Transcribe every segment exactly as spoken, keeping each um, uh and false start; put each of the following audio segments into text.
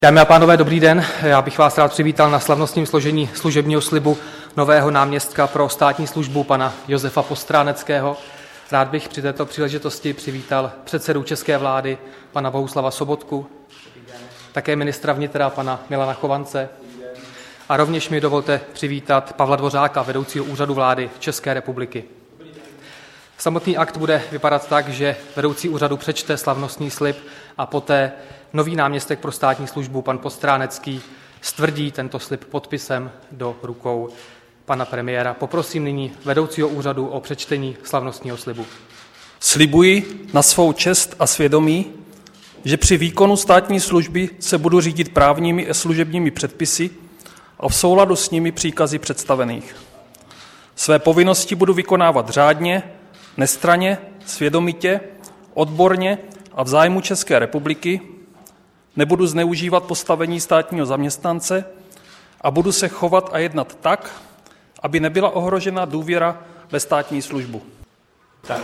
Dámy a pánové, dobrý den. Já bych vás rád přivítal na slavnostním složení služebního slibu nového náměstka pro státní službu pana Josefa Postráneckého. Rád bych při této příležitosti přivítal předsedu české vlády pana Bohuslava Sobotku, také ministra vnitra pana Milana Chovance a rovněž mi dovolte přivítat Pavla Dvořáka, vedoucího úřadu vlády České republiky. Samotný akt bude vypadat tak, že vedoucí úřadu přečte slavnostní slib a poté nový náměstek pro státní službu, pan Postránecký, stvrdí tento slib podpisem do rukou pana premiéra. Poprosím nyní vedoucího úřadu o přečtení slavnostního slibu. Slibuji na svou čest a svědomí, že při výkonu státní služby se budu řídit právními a služebními předpisy a v souladu s nimi příkazy představených. Své povinnosti budu vykonávat řádně, nestranně, svědomitě, odborně a v zájmu České republiky, nebudu zneužívat postavení státního zaměstnance a budu se chovat a jednat tak, aby nebyla ohrožena důvěra ve státní službu. Tak,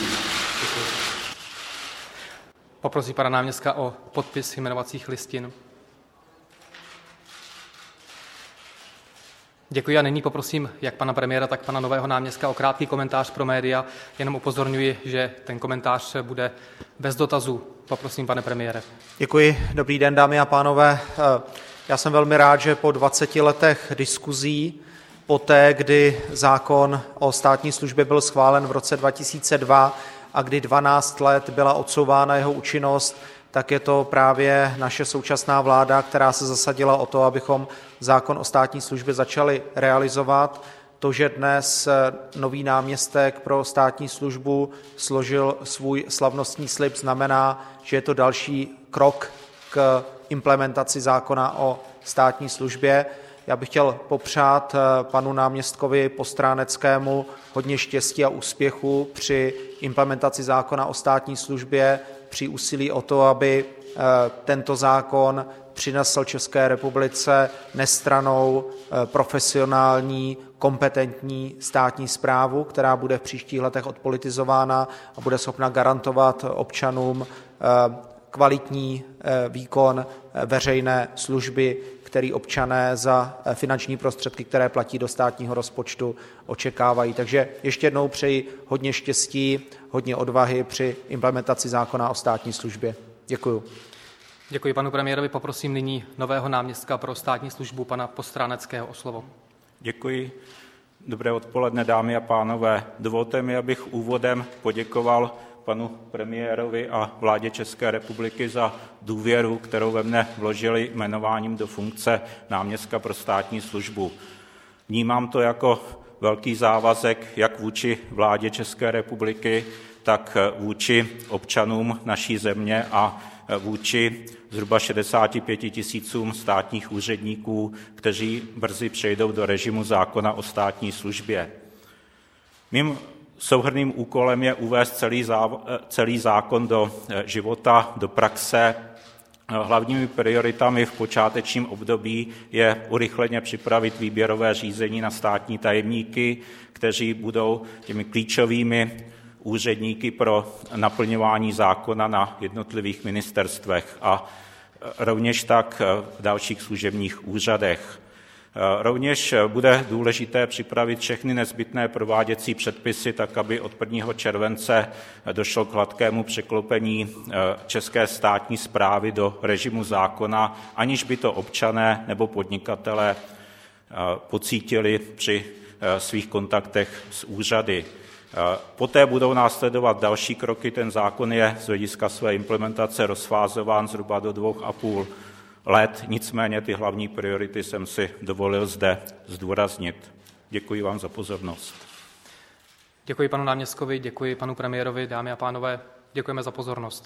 poprosím pana náměstka o podpis jmenovacích listin. Děkuji a nyní poprosím jak pana premiéra, tak pana nového náměstka o krátký komentář pro média. Jenom upozorňuji, že ten komentář bude bez dotazů. Poprosím, pane premiére. Děkuji. Dobrý den, dámy a pánové. Já jsem velmi rád, že po dvaceti letech diskuzí, poté, kdy zákon o státní službě byl schválen v roce dva tisíce dva a kdy dvanáct let byla odsouvána jeho účinnost, tak je to právě naše současná vláda, která se zasadila o to, abychom zákon o státní službě začali realizovat. To, že dnes nový náměstek pro státní službu složil svůj slavnostní slib, znamená, že je to další krok k implementaci zákona o státní službě. Já bych chtěl popřát panu náměstkovi Postráneckému hodně štěstí a úspěchu při implementaci zákona o státní službě, při úsilí o to, aby tento zákon přinesl České republice nestrannou, profesionální, kompetentní státní správu, která bude v příštích letech odpolitizována a bude schopna garantovat občanům kvalitní výkon veřejné služby, který občané za finanční prostředky, které platí do státního rozpočtu, očekávají. Takže ještě jednou přeji hodně štěstí, hodně odvahy při implementaci zákona o státní službě. Děkuju. Děkuji panu premiérovi. Poprosím nyní nového náměstka pro státní službu pana Postráneckého o slovo. Děkuji. Dobré odpoledne, dámy a pánové. Dovolte mi, abych úvodem poděkoval panu premiérovi a vládě České republiky za důvěru, kterou ve mne vložili jmenováním do funkce náměstka pro státní službu. Vnímám to jako velký závazek jak vůči vládě České republiky, tak vůči občanům naší země a vůči zhruba šedesáti pěti tisícům státních úředníků, kteří brzy přejdou do režimu zákona o státní službě. Mým souhrnným úkolem je uvést celý, záv- celý zákon do života, do praxe. Hlavními prioritami v počátečním období je urychleně připravit výběrové řízení na státní tajemníky, kteří budou těmi klíčovými úředníky pro naplňování zákona na jednotlivých ministerstvech a rovněž tak v dalších služebních úřadech. Rovněž bude důležité připravit všechny nezbytné prováděcí předpisy, tak aby od prvního července došlo k hladkému překlopení české státní správy do režimu zákona, aniž by to občané nebo podnikatelé pocítili při svých kontaktech s úřady. Poté budou následovat další kroky. Ten zákon je z hlediska své implementace rozfázován zhruba do dvou a půl let, nicméně ty hlavní priority jsem si dovolil zde zdůraznit. Děkuji vám za pozornost. Děkuji panu náměstkovi, děkuji panu premiérovi, dámy a pánové, děkujeme za pozornost.